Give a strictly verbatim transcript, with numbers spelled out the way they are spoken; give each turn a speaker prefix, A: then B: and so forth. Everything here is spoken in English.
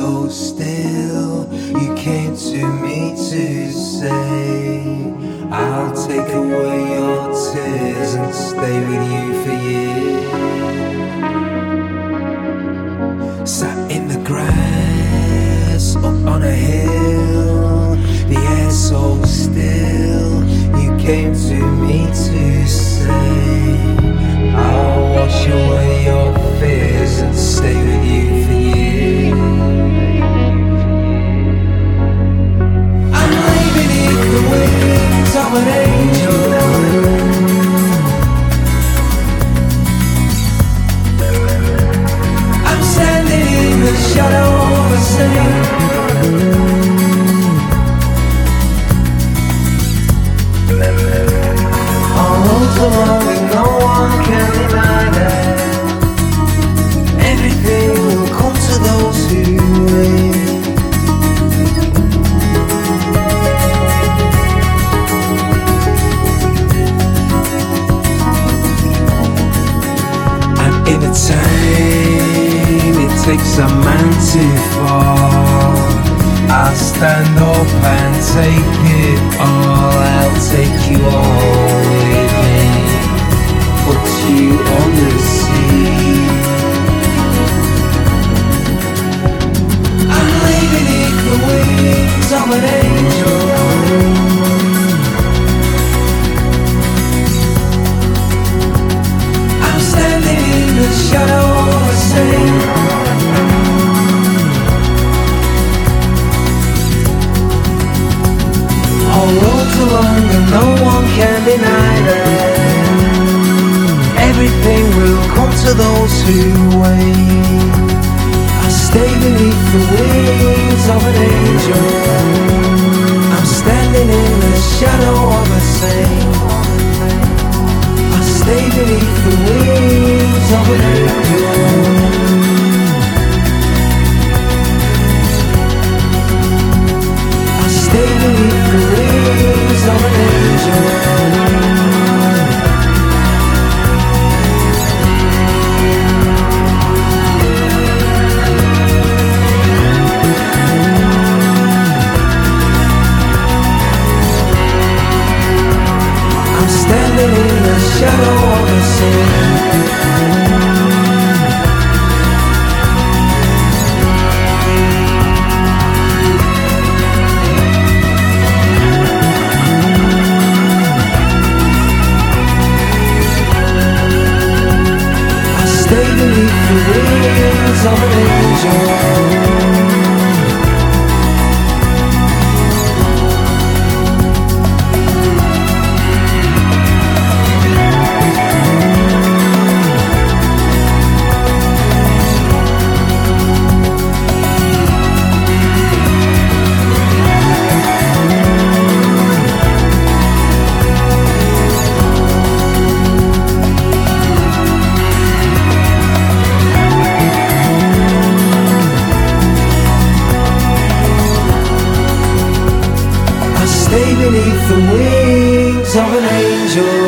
A: so still. You came to me to say, I'll take away your tears and stay with you for years. Sat in the grass, up on a hill, the air so still. You came to me to say, I'll wash away your fears and stay with you for years. I'm laying beneath the wings of an angel. I'm standing in the shadow of a saint. All roads are long and no one can deny that everything will come to those who wait. And in the time it takes a man to fall, I'll stand up and take it all. I'll take you all with me, put you on the sea. I'm laying beneath the wings of an angel. I'm standing in the shadow of a saint. All roads are long and no one can deny that everything will come to those who wait. I stay beneath the wings of an angel. I'm standing in the shadow of a saint. I stay beneath the wings of an angel. Stay beneath the wings of an angel. I'm standing in the shadow of a saint. Stay beneath the wings of an angel. Stay beneath the wings of an angel.